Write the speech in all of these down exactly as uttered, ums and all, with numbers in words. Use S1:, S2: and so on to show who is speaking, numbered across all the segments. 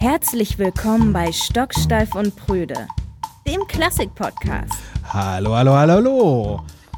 S1: Herzlich willkommen bei Stocksteif und Prüde, dem Klassik-Podcast.
S2: Hallo, hallo, hallo, hallo.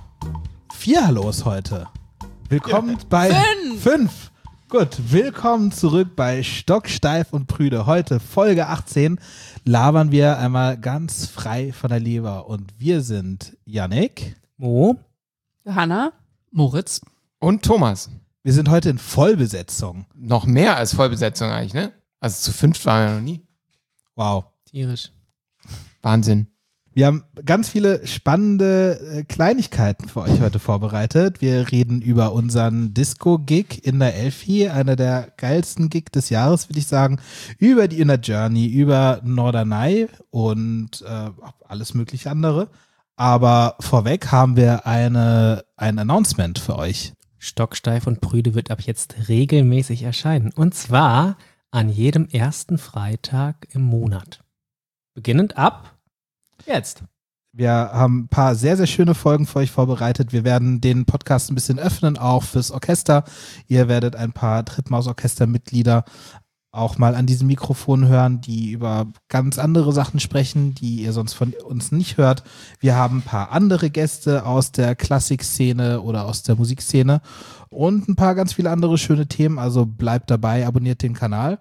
S2: Vier Hallos heute. Willkommen ja. bei
S3: fünf.
S2: fünf. Gut, willkommen zurück bei Stocksteif und Prüde. Heute Folge achtzehn labern wir einmal ganz frei von der Leber. Und wir sind Yannick,
S3: Mo, Johanna, Moritz
S4: und Thomas.
S2: Wir sind heute in Vollbesetzung.
S4: Noch mehr als Vollbesetzung eigentlich, ne? Also zu fünft waren wir noch nie.
S2: Wow.
S3: Tierisch.
S4: Wahnsinn.
S2: Wir haben ganz viele spannende äh, Kleinigkeiten für euch heute vorbereitet. Wir reden über unseren Disco-Gig in der Elfi, einer der geilsten Gig des Jahres, würde ich sagen. Über die Inner Journey, über Norderney und äh, alles mögliche andere. Aber vorweg haben wir eine, ein Announcement für euch.
S3: Stocksteif und Prüde wird ab jetzt regelmäßig erscheinen. Und zwar an jedem ersten Freitag im Monat. Beginnend ab jetzt.
S2: Wir haben ein paar sehr, sehr schöne Folgen für euch vorbereitet. Wir werden den Podcast ein bisschen öffnen, auch fürs Orchester. Ihr werdet ein paar Trittmaus-Orchester-Mitglieder auch mal an diesem Mikrofon hören, die über ganz andere Sachen sprechen, die ihr sonst von uns nicht hört. Wir haben ein paar andere Gäste aus der Klassikszene oder aus der Musikszene und ein paar ganz viele andere schöne Themen. Also bleibt dabei, abonniert den Kanal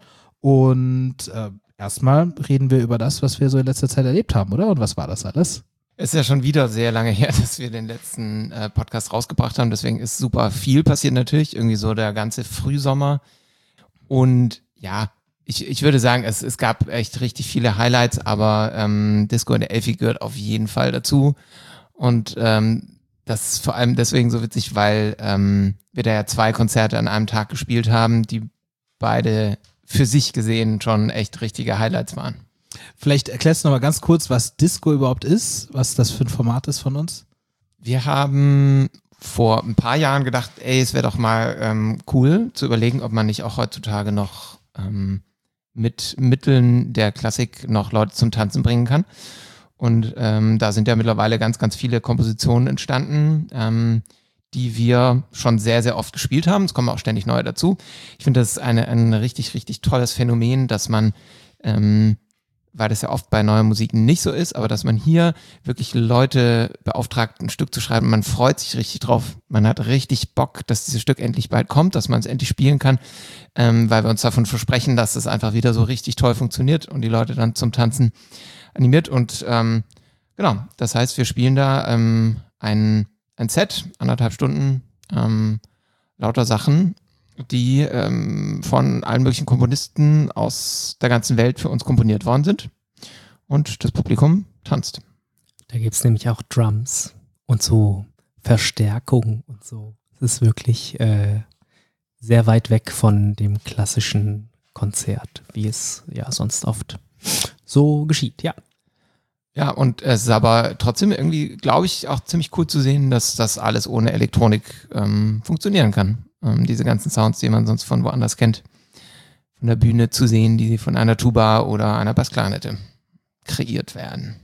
S2: und äh, erstmal reden wir über das, was wir so in letzter Zeit erlebt haben, oder? Und was war das alles?
S4: Es ist ja schon wieder sehr lange her, dass wir den letzten äh, Podcast rausgebracht haben. Deswegen ist super viel passiert natürlich. Irgendwie so der ganze Frühsommer. Und ja, ich, ich würde sagen, es, es gab echt richtig viele Highlights, aber ähm, Disco in der Elfi gehört auf jeden Fall dazu. Und ähm, das ist vor allem deswegen so witzig, weil ähm, wir da ja zwei Konzerte an einem Tag gespielt haben, die beide für sich gesehen schon echt richtige Highlights waren.
S2: Vielleicht erklärst du noch mal ganz kurz, was Disco überhaupt ist, was das für ein Format ist von uns.
S4: Wir haben vor ein paar Jahren gedacht, ey, es wäre doch mal ähm, cool zu überlegen, ob man nicht auch heutzutage noch ähm, mit Mitteln der Klassik noch Leute zum Tanzen bringen kann. Und ähm, da sind ja mittlerweile ganz, ganz viele Kompositionen entstanden, ähm, die wir schon sehr, sehr oft gespielt haben. Es kommen auch ständig neue dazu. Ich finde, das ist eine, ein richtig, richtig tolles Phänomen, dass man, ähm, weil das ja oft bei neuer Musik nicht so ist, aber dass man hier wirklich Leute beauftragt, ein Stück zu schreiben. Man freut sich richtig drauf. Man hat richtig Bock, dass dieses Stück endlich bald kommt, dass man es endlich spielen kann, ähm, weil wir uns davon versprechen, dass es einfach wieder so richtig toll funktioniert und die Leute dann zum Tanzen animiert. Und ähm, genau, das heißt, wir spielen da ähm, ein, ein Set, anderthalb Stunden, ähm, lauter Sachen, die ähm, von allen möglichen Komponisten aus der ganzen Welt für uns komponiert worden sind. Und das Publikum tanzt.
S3: Da gibt es nämlich auch Drums und so Verstärkung und so. Es ist wirklich äh, sehr weit weg von dem klassischen Konzert, wie es ja sonst oft so geschieht, ja.
S4: Ja, und es ist aber trotzdem irgendwie, glaube ich, auch ziemlich cool zu sehen, dass das alles ohne Elektronik ähm, funktionieren kann. Ähm, diese ganzen Sounds, die man sonst von woanders kennt, von der Bühne zu sehen, die von einer Tuba oder einer Bassklarinette kreiert werden.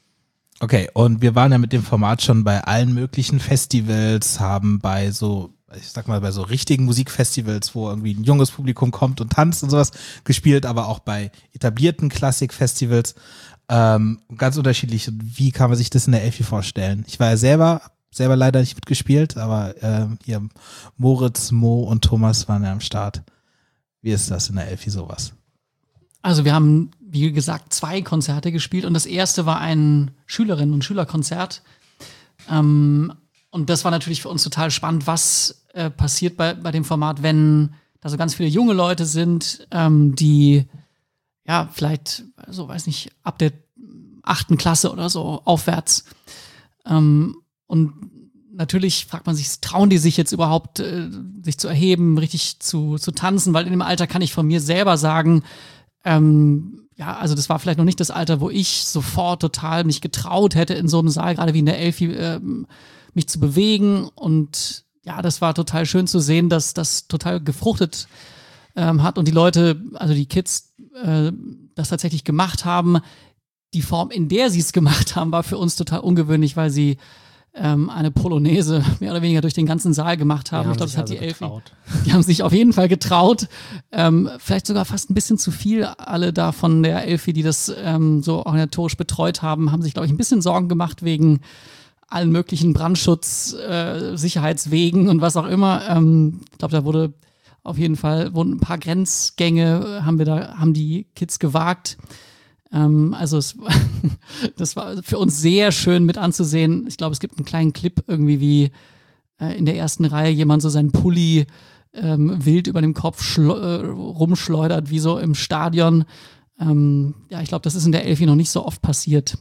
S2: Okay, und wir waren ja mit dem Format schon bei allen möglichen Festivals, haben bei so, ich sag mal, bei so richtigen Musikfestivals, wo irgendwie ein junges Publikum kommt und tanzt und sowas, gespielt, aber auch bei etablierten Klassikfestivals. Ähm, ganz unterschiedlich. Wie kann man sich das in der Elfi vorstellen? Ich war ja selber, selber leider nicht mitgespielt, aber äh, hier Moritz, Mo und Thomas waren ja am Start. Wie ist das in der Elfi sowas?
S5: Also wir haben, wie gesagt, zwei Konzerte gespielt und das erste war ein Schülerinnen- und Schülerkonzert. Ähm, und das war natürlich für uns total spannend, was äh, passiert bei, bei dem Format, wenn da so ganz viele junge Leute sind, ähm, die ja, vielleicht, so weiß nicht, ab der achten Klasse oder so aufwärts. Ähm, und natürlich fragt man sich, trauen die sich jetzt überhaupt, äh, sich zu erheben, richtig zu, zu tanzen? Weil in dem Alter kann ich von mir selber sagen, ähm, ja, also das war vielleicht noch nicht das Alter, wo ich sofort total mich getraut hätte, in so einem Saal, gerade wie in der Elfi, äh, mich zu bewegen. Und ja, das war total schön zu sehen, dass das total gefruchtet ähm, hat und die Leute, also die Kids, äh, das tatsächlich gemacht haben. Die Form, in der sie es gemacht haben, war für uns total ungewöhnlich, weil sie ähm, eine Polonaise mehr oder weniger durch den ganzen Saal gemacht haben.
S3: Die
S5: Ich glaube,
S3: sich
S5: das hat
S3: also
S5: die Elfi.
S3: getraut.
S5: Die haben sich auf jeden Fall getraut. Ähm, vielleicht sogar fast ein bisschen zu viel. Alle da von der Elfi, die das ähm, so organisatorisch betreut haben, haben sich, glaube ich, ein bisschen Sorgen gemacht wegen allen möglichen Brandschutz, äh, Sicherheitswegen und was auch immer. Ähm, ich glaube, da wurde auf jeden Fall wurden ein paar Grenzgänge, äh, haben wir da, haben die Kids gewagt. Ähm, also es, das war für uns sehr schön mit anzusehen. Ich glaube, es gibt einen kleinen Clip irgendwie, wie äh, in der ersten Reihe jemand so seinen Pulli ähm, wild über dem Kopf schlo- äh, rumschleudert, wie so im Stadion. Ähm, ja, ich glaube, das ist in der Elfi noch nicht so oft passiert.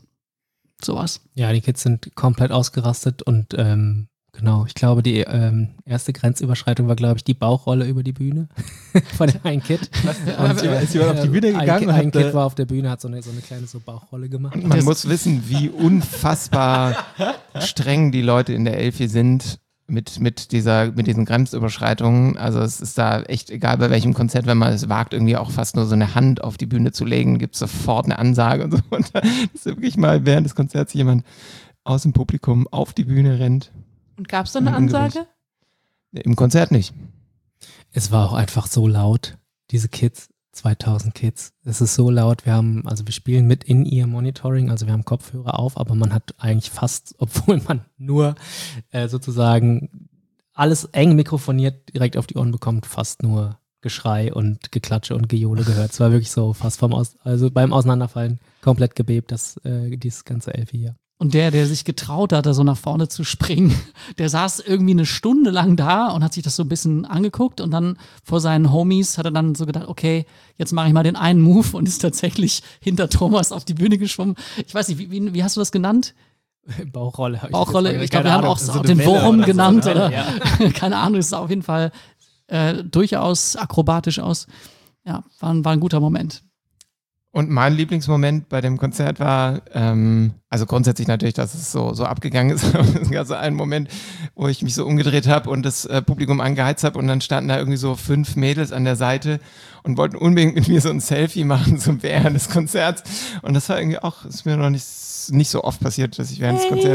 S5: Sowas.
S3: Ja, die Kids sind komplett ausgerastet und ähm, genau, ich glaube, die ähm, erste Grenzüberschreitung war, glaube ich, die Bauchrolle über die Bühne von dem einen Kid.
S2: Und ist jemand auf die Bühne
S3: ein,
S2: gegangen?
S3: Ki- ein
S2: und
S3: Kid
S2: hat,
S3: war auf der Bühne, hat so eine, so eine kleine so Bauchrolle gemacht.
S4: Und man muss wissen, wie unfassbar streng die Leute in der Elfi sind mit, mit, dieser, mit diesen Grenzüberschreitungen. Also es ist da echt egal, bei welchem Konzert, wenn man es wagt, irgendwie auch fast nur so eine Hand auf die Bühne zu legen, gibt es sofort eine Ansage und so. Und da ist wirklich mal während des Konzerts jemand aus dem Publikum auf die Bühne rennt.
S6: Und gab es da eine Ansage?
S4: Im Konzert nicht.
S3: Es war auch einfach so laut, diese Kids, zweitausend Kids. Es ist so laut, wir haben, also wir spielen mit In-Ear-Monitoring, also wir haben Kopfhörer auf, aber man hat eigentlich fast, obwohl man nur äh, sozusagen alles eng mikrofoniert direkt auf die Ohren bekommt, fast nur Geschrei und Geklatsche und Gejohle gehört. Es war wirklich so fast vom Aus, also beim Auseinanderfallen komplett gebebt, das, äh, dieses ganze Elfi hier.
S5: Und der, der sich getraut hat, da so nach vorne zu springen, der saß irgendwie eine Stunde lang da und hat sich das so ein bisschen angeguckt und dann vor seinen Homies hat er dann so gedacht, okay, jetzt mache ich mal den einen Move und ist tatsächlich hinter Thomas auf die Bühne geschwommen. Ich weiß nicht, wie, wie, wie hast du das genannt?
S3: Bauchrolle. hab ich
S5: Bauchrolle,
S3: jetzt-
S5: ich glaube, wir haben auch
S3: so
S5: so
S3: eine
S5: den
S3: Welle
S5: Wurm
S3: oder so,
S5: genannt
S3: oder?
S5: oder
S3: Ja.
S5: keine Ahnung, es sah auf jeden Fall äh, durchaus akrobatisch aus. Ja, war, ein- war ein guter Moment.
S4: Und mein Lieblingsmoment bei dem Konzert war, ähm, also grundsätzlich natürlich, dass es so, so abgegangen ist, aber es gab so einen Moment, wo ich mich so umgedreht habe und das äh, Publikum angeheizt habe und dann standen da irgendwie so fünf Mädels an der Seite und wollten unbedingt mit mir so ein Selfie machen zum während des Konzerts. Und das war irgendwie auch, ist mir noch nicht, nicht so oft passiert, dass ich während des Konzerts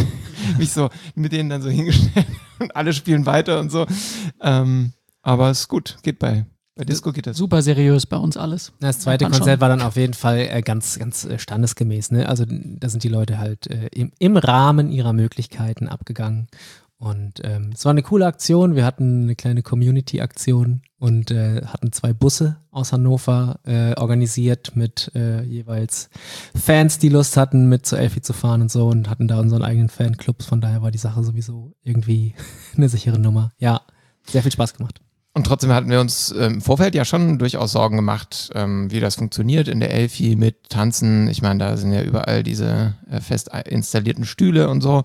S4: mich so mit denen dann so hingestellt und alle spielen weiter und so. Ähm, aber es ist gut, geht bei, bei Disco geht das.
S5: Super seriös bei uns alles.
S3: Das zweite
S5: Hat man
S3: Konzert
S5: schon.
S3: war dann auf jeden Fall äh, ganz, ganz äh, standesgemäß. Ne? Also da sind die Leute halt äh, im, im Rahmen ihrer Möglichkeiten abgegangen. Und ähm, es war eine coole Aktion. Wir hatten eine kleine Community-Aktion und äh, hatten zwei Busse aus Hannover äh, organisiert mit äh, jeweils Fans, die Lust hatten, mit zur Elfi zu fahren und so und hatten da unseren eigenen Fanclubs. Von daher war die Sache sowieso irgendwie eine sichere Nummer. Ja, sehr viel Spaß gemacht.
S4: Und trotzdem hatten wir uns ähm, im Vorfeld ja schon durchaus Sorgen gemacht, ähm, wie das funktioniert in der Elfi mit Tanzen. Ich meine, da sind ja überall diese äh, fest installierten Stühle und so.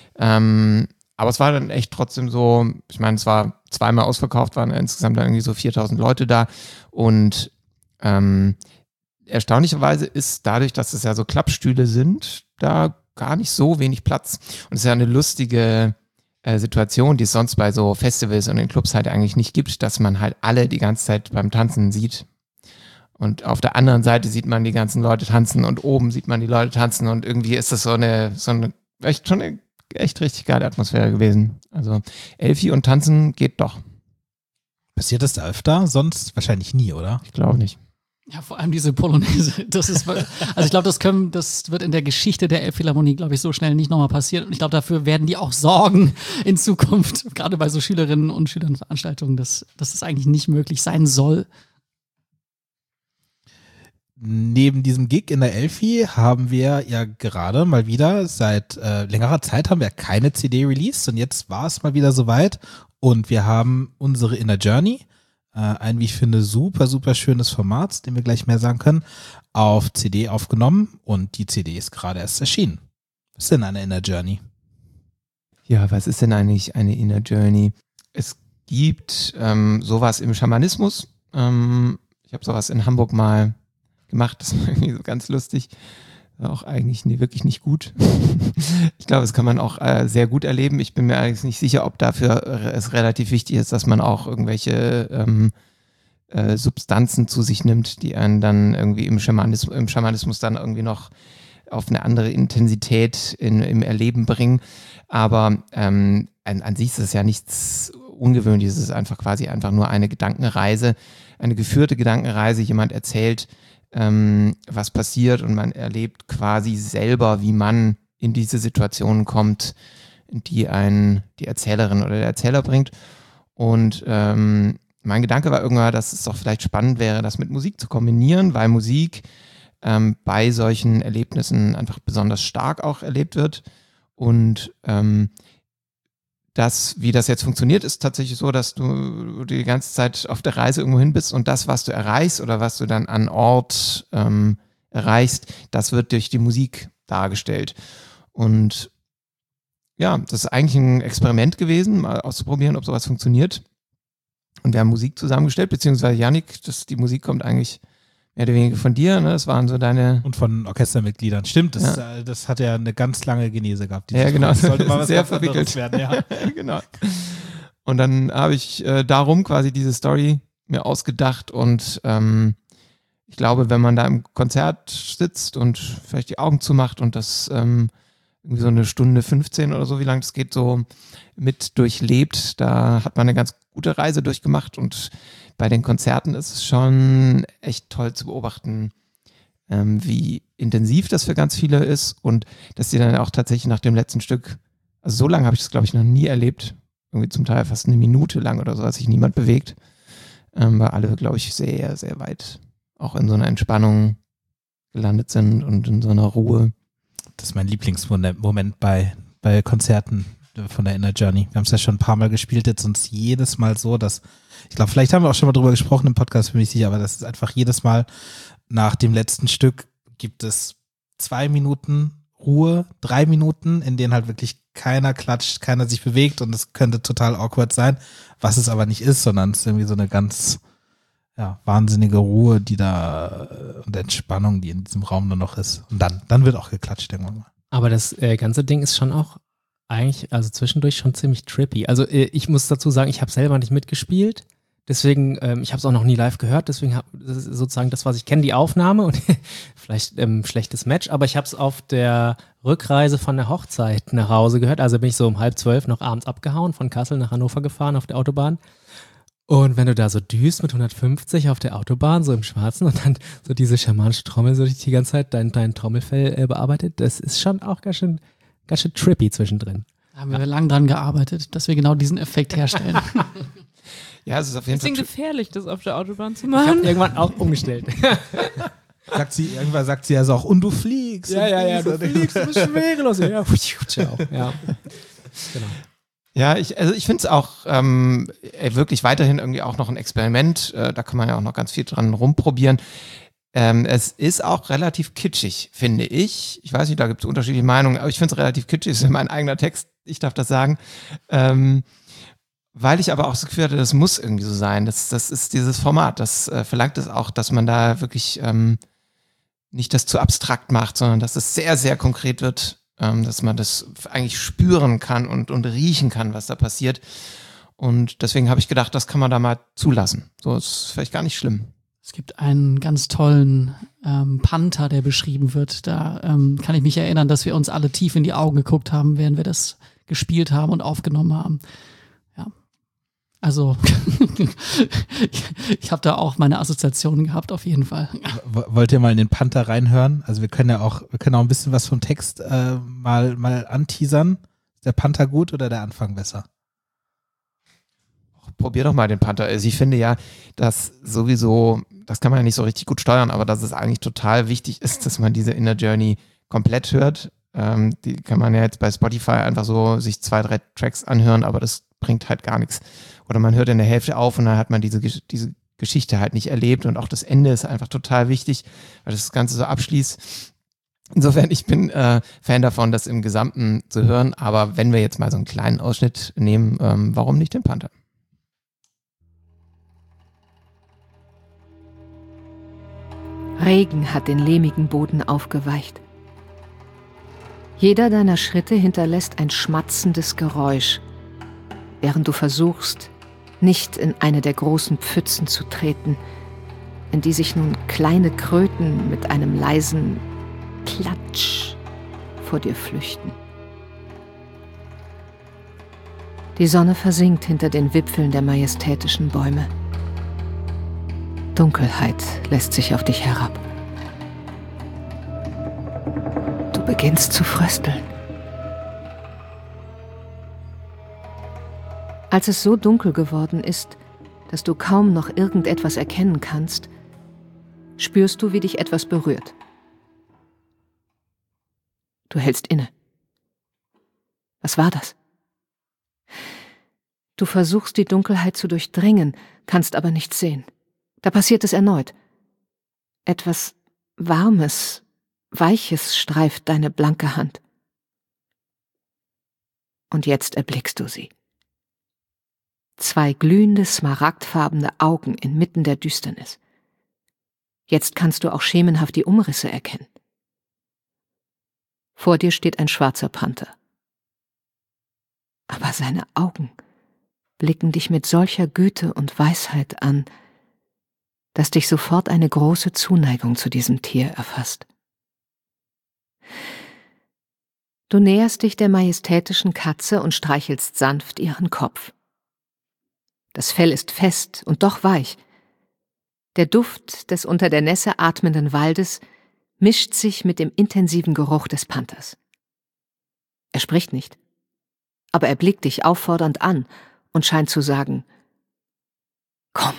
S4: Ähm, aber es war dann echt trotzdem so, ich meine, es war zweimal ausverkauft, waren insgesamt dann irgendwie so viertausend Leute da. Und ähm, erstaunlicherweise ist dadurch, dass es ja so Klappstühle sind, da gar nicht so wenig Platz. Und es ist ja eine lustige äh, Situation, die es sonst bei so Festivals und in Clubs halt eigentlich nicht gibt, dass man halt alle die ganze Zeit beim Tanzen sieht. Und auf der anderen Seite sieht man die ganzen Leute tanzen und oben sieht man die Leute tanzen und irgendwie ist das so eine, so eine echt schon eine echt richtig geile Atmosphäre gewesen. Also Elfi und Tanzen geht doch.
S2: Passiert das da öfter? Sonst wahrscheinlich nie, oder?
S4: Ich glaube nicht.
S5: Ja, vor allem diese Polonaise. Das ist, also ich glaube, das können, das wird in der Geschichte der Elbphilharmonie, glaube ich, so schnell nicht nochmal passieren. Und ich glaube, dafür werden die auch sorgen in Zukunft, gerade bei so Schülerinnen und Schülernveranstaltungen, dass, dass das eigentlich nicht möglich sein soll.
S2: Neben diesem Gig in der Elfi haben wir ja gerade mal wieder, seit äh, längerer Zeit haben wir keine C D released und jetzt war es mal wieder soweit und wir haben unsere Inner Journey, äh, ein, wie ich finde, super, super schönes Format, dem wir gleich mehr sagen können, auf C D aufgenommen und die C D ist gerade erst erschienen. Was ist denn eine Inner Journey?
S4: Ja, was ist denn eigentlich eine Inner Journey? Es gibt ähm, sowas im Schamanismus. Ähm, ich habe sowas in Hamburg mal gemacht, das war irgendwie so ganz lustig. War auch eigentlich nie, wirklich nicht gut. Ich glaube, das kann man auch äh, sehr gut erleben. Ich bin mir eigentlich nicht sicher, ob dafür äh, es relativ wichtig ist, dass man auch irgendwelche ähm, äh, Substanzen zu sich nimmt, die einen dann irgendwie im Schamanismus, im Schamanismus dann irgendwie noch auf eine andere Intensität in, im Erleben bringen. Aber ähm, an, an sich ist es ja nichts Ungewöhnliches, es ist einfach quasi einfach nur eine Gedankenreise, eine geführte Gedankenreise. Jemand erzählt, ähm, was passiert und man erlebt quasi selber, wie man in diese Situation kommt, die ein, die Erzählerin oder der Erzähler bringt. Und ähm, mein Gedanke war irgendwann, dass es doch vielleicht spannend wäre, das mit Musik zu kombinieren, weil Musik ähm, bei solchen Erlebnissen einfach besonders stark auch erlebt wird. Und ähm, das, wie das jetzt funktioniert, ist tatsächlich so, dass du die ganze Zeit auf der Reise irgendwo hin bist und das, was du erreichst oder was du dann an Ort ähm, erreichst, das wird durch die Musik dargestellt. Und ja, das ist eigentlich ein Experiment gewesen, mal auszuprobieren, ob sowas funktioniert. Und wir haben Musik zusammengestellt, beziehungsweise Yannick, das, die Musik kommt eigentlich mehr oder weniger von dir, ne? Das waren so deine...
S2: Und von Orchestermitgliedern. Stimmt, das,
S4: Ja.
S2: äh, das hat ja eine ganz lange Genese gehabt.
S4: Ja, genau.
S2: Das sollte mal was
S4: Sehr
S2: ganz anderes
S4: verwickelt.
S2: werden, ja.
S4: Genau. Und dann habe ich äh, darum quasi diese Story mir ausgedacht und ähm, ich glaube, wenn man da im Konzert sitzt und vielleicht die Augen zumacht und das ähm, irgendwie so eine Stunde fünfzehn oder so, wie lange das geht, so mit durchlebt, da hat man eine ganz gute Reise durchgemacht und bei den Konzerten ist es schon echt toll zu beobachten, ähm, wie intensiv das für ganz viele ist und dass sie dann auch tatsächlich nach dem letzten Stück, also so lange habe ich das glaube ich noch nie erlebt, irgendwie zum Teil fast eine Minute lang oder so, dass sich niemand bewegt, ähm, weil alle glaube ich sehr, sehr weit auch in so einer Entspannung gelandet sind und in so einer Ruhe.
S2: Das ist mein Lieblingsmoment bei, bei Konzerten von der Inner Journey. Wir haben es ja schon ein paar Mal gespielt, jetzt uns jedes Mal so, dass, ich glaube, vielleicht haben wir auch schon mal drüber gesprochen im Podcast, bin ich sicher, aber das ist einfach jedes Mal nach dem letzten Stück gibt es zwei Minuten Ruhe, drei Minuten, in denen halt wirklich keiner klatscht, keiner sich bewegt und es könnte total awkward sein, was es aber nicht ist, sondern es ist irgendwie so eine ganz ja, wahnsinnige Ruhe, die da und Entspannung, die in diesem Raum nur noch ist. Und dann, dann wird auch geklatscht irgendwann mal.
S3: Aber das äh, ganze Ding ist schon auch eigentlich, also zwischendurch schon ziemlich trippy. Also äh, ich muss dazu sagen, ich habe selber nicht mitgespielt. Deswegen, ähm, ich habe es auch noch nie live gehört. Deswegen habe das ist sozusagen das, was ich kenne, die Aufnahme und vielleicht ähm, schlechtes Match. Aber ich habe es auf der Rückreise von der Hochzeit nach Hause gehört. Also bin ich so um halb zwölf noch abends abgehauen, von Kassel nach Hannover gefahren auf der Autobahn. Und wenn du da so düst mit hundertfünfzig auf der Autobahn, so im Schwarzen und dann so diese schamanische Trommel so die ganze Zeit dein, dein Trommelfell äh, bearbeitet, das ist schon auch ganz schön, ganz schön trippy zwischendrin.
S5: Da haben wir ja. lang dran gearbeitet, dass wir genau diesen Effekt herstellen.
S4: Ja, es ist auf jeden
S6: Bisschen
S4: Fall...
S6: gefährlich, das auf der Autobahn zu
S3: Ich habe
S6: machen.
S3: irgendwann auch umgestellt.
S2: Sagt sie, irgendwann sagt sie also auch, und du fliegst.
S3: ja, ja, ja, du
S2: und
S3: fliegst, du bist schwerelos. Ja, ciao. Ja, genau.
S4: Ja, ich, also ich finde es auch ähm, wirklich weiterhin irgendwie auch noch ein Experiment. Äh, da kann man ja auch noch ganz viel dran rumprobieren. Ähm, es ist auch relativ kitschig, finde ich. Ich weiß nicht, da gibt es unterschiedliche Meinungen, aber ich finde es relativ kitschig. Das ist mein eigener Text, ich darf das sagen. Ähm, weil ich aber auch das Gefühl hatte, das muss irgendwie so sein. Das, das ist dieses Format. Das äh, verlangt es auch, dass man da wirklich ähm, nicht das zu abstrakt macht, sondern dass es sehr, sehr konkret wird. Dass man das eigentlich spüren kann und, und riechen kann, was da passiert. Und deswegen habe ich gedacht, das kann man da mal zulassen. So ist vielleicht gar nicht schlimm.
S5: Es gibt einen ganz tollen ähm, Panther, der beschrieben wird. Da ähm, kann ich mich erinnern, dass wir uns alle tief in die Augen geguckt haben, während wir das gespielt haben und aufgenommen haben. Ja, also ich habe da auch meine Assoziationen gehabt, auf jeden Fall.
S2: Wollt ihr mal in den Panther reinhören? Also wir können ja auch, wir können auch ein bisschen was vom Text äh, mal, mal anteasern. Ist der Panther gut oder der Anfang besser?
S4: Probier doch mal den Panther. Also ich finde ja, dass sowieso, das kann man ja nicht so richtig gut steuern, aber dass es eigentlich total wichtig ist, dass man diese Inner Journey komplett hört. Ähm, die kann man ja jetzt bei Spotify einfach so sich zwei, drei Tracks anhören, aber das bringt halt gar nichts. Oder man hört in der Hälfte auf und dann hat man diese, diese Geschichte halt nicht erlebt und auch das Ende ist einfach total wichtig, weil das Ganze so abschließt. Insofern, ich bin äh, Fan davon, das im Gesamten zu hören, aber wenn wir jetzt mal so einen kleinen Ausschnitt nehmen, ähm, warum nicht den Panther?
S7: Regen hat den lehmigen Boden aufgeweicht. Jeder deiner Schritte hinterlässt ein schmatzendes Geräusch, während du versuchst, nicht in eine der großen Pfützen zu treten, in die sich nun kleine Kröten mit einem leisen Platsch vor dir flüchten. Die Sonne versinkt hinter den Wipfeln der majestätischen Bäume. Dunkelheit lässt sich auf dich herab. Du beginnst zu frösteln. Als es so dunkel geworden ist, dass du kaum noch irgendetwas erkennen kannst, spürst du, wie dich etwas berührt. Du hältst inne. Was war das? Du versuchst, die Dunkelheit zu durchdringen, kannst aber nichts sehen. Da passiert es erneut. Etwas Warmes, Weiches streift deine blanke Hand. Und jetzt erblickst du sie. Zwei glühende, smaragdfarbene Augen inmitten der Düsternis. Jetzt kannst du auch schemenhaft die Umrisse erkennen. Vor dir steht ein schwarzer Panther. Aber seine Augen blicken dich mit solcher Güte und Weisheit an, dass dich sofort eine große Zuneigung zu diesem Tier erfasst. Du näherst dich der majestätischen Katze und streichelst sanft ihren Kopf. Das Fell ist fest und doch weich. Der Duft des unter der Nässe atmenden Waldes mischt sich mit dem intensiven Geruch des Panthers. Er spricht nicht, aber er blickt dich auffordernd an und scheint zu sagen: Komm.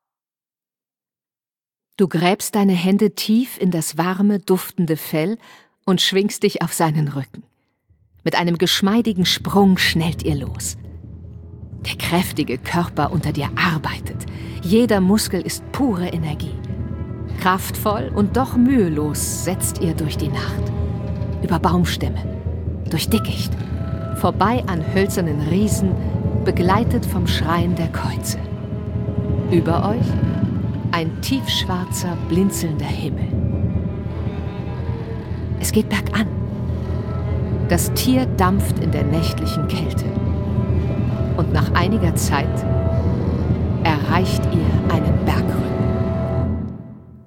S7: Du gräbst deine Hände tief in das warme, duftende Fell und schwingst dich auf seinen Rücken. Mit einem geschmeidigen Sprung schnellt ihr los. Der kräftige Körper unter dir arbeitet. Jeder Muskel ist pure Energie. Kraftvoll und doch mühelos setzt ihr durch die Nacht. Über Baumstämme, durch Dickicht, vorbei an hölzernen Riesen, begleitet vom Schreien der Käuze. Über euch ein tiefschwarzer, blinzelnder Himmel. Es geht bergan. Das Tier dampft in der nächtlichen Kälte. Und nach einiger Zeit erreicht ihr einen Bergrücken.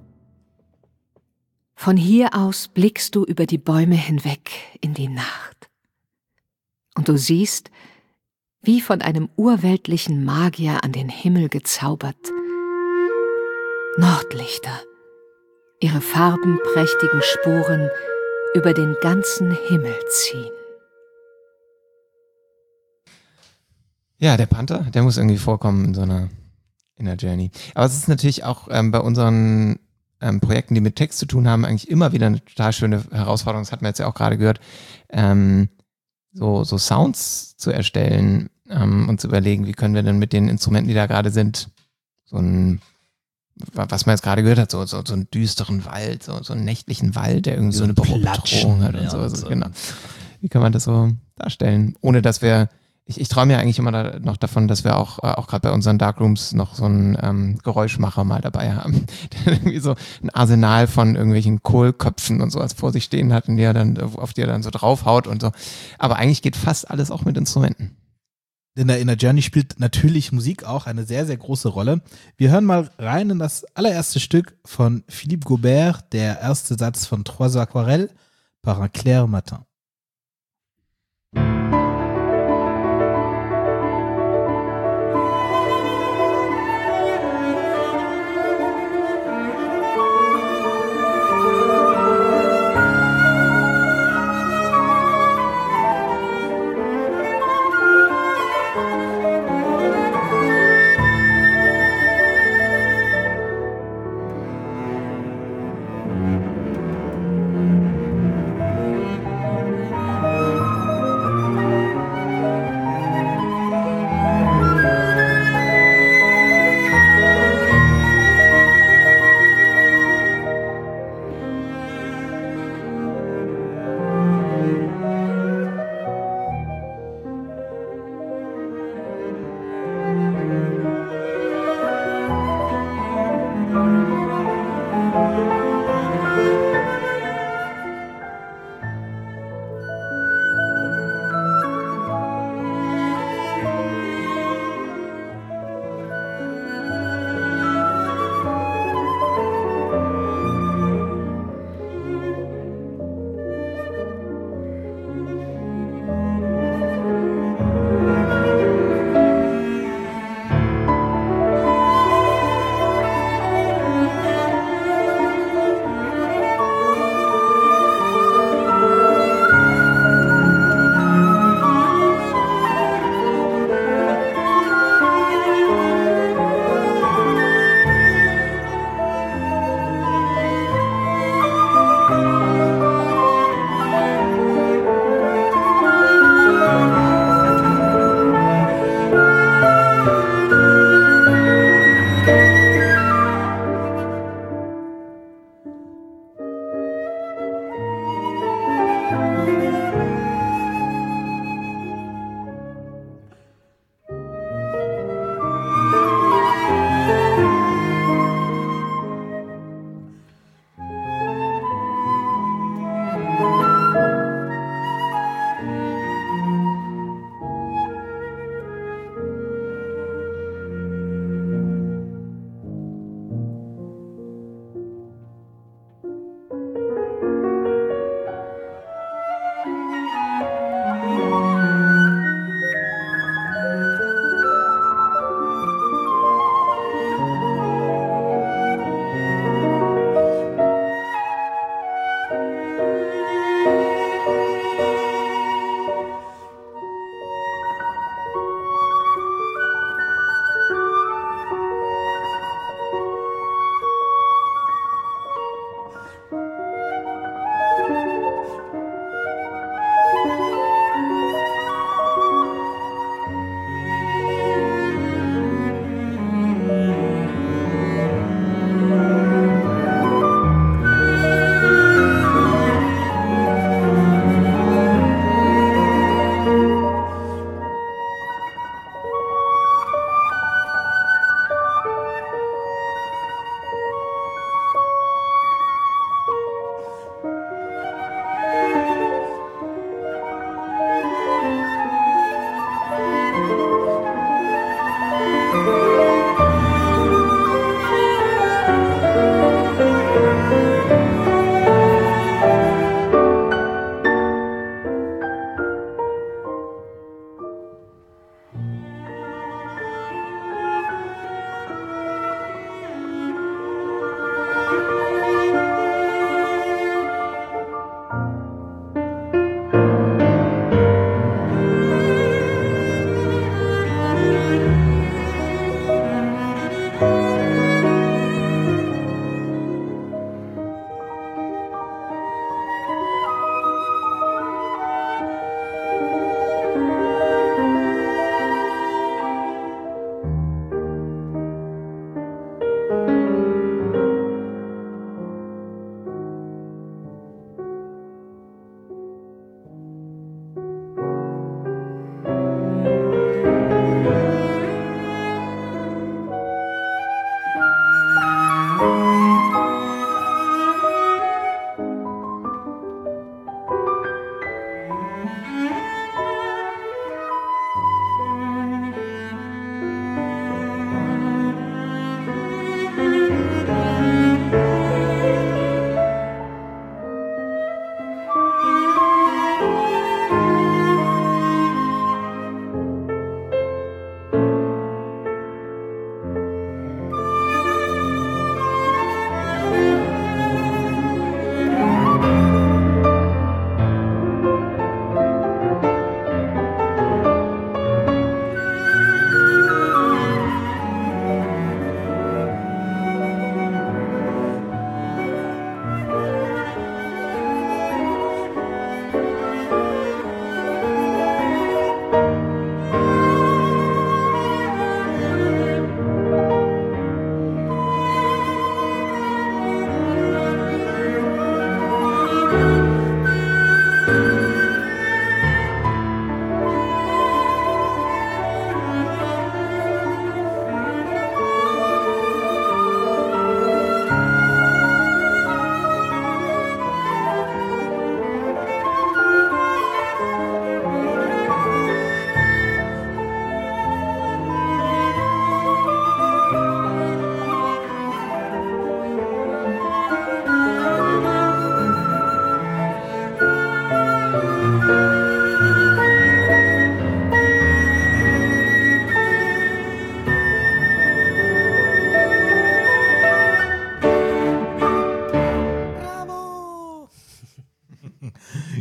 S7: Von hier aus blickst du über die Bäume hinweg in die Nacht. Und du siehst, wie von einem urweltlichen Magier an den Himmel gezaubert, Nordlichter, ihre farbenprächtigen Spuren über den ganzen Himmel ziehen.
S4: Ja, der Panther, der muss irgendwie vorkommen in so einer Inner Journey. Aber es ist natürlich auch ähm, bei unseren ähm, Projekten, die mit Text zu tun haben, eigentlich immer wieder eine total schöne Herausforderung. Das hatten wir jetzt ja auch gerade gehört, ähm, so, so Sounds zu erstellen ähm, und zu überlegen, wie können wir denn mit den Instrumenten, die da gerade sind, so ein, was man jetzt gerade gehört hat, so, so, so einen düsteren Wald, so, so einen nächtlichen Wald, der irgendwie so, so eine Bedrohung hat und
S3: ja,
S4: so.
S3: und
S4: Also,
S3: so.
S4: genau. Wie kann man das so darstellen, ohne dass wir Ich, ich träume ja eigentlich immer da, noch davon, dass wir auch, äh, auch gerade bei unseren Darkrooms noch so einen ähm, Geräuschmacher mal dabei haben, der irgendwie so ein Arsenal von irgendwelchen Kohlköpfen und sowas vor sich stehen hat und die er dann, auf die er dann so draufhaut und so. Aber eigentlich geht fast alles auch mit Instrumenten.
S2: In der Inner Journey spielt natürlich Musik auch eine sehr, sehr große Rolle. Wir hören mal rein in das allererste Stück von Philippe Gaubert, der erste Satz von Trois Aquarelles par un clair matin.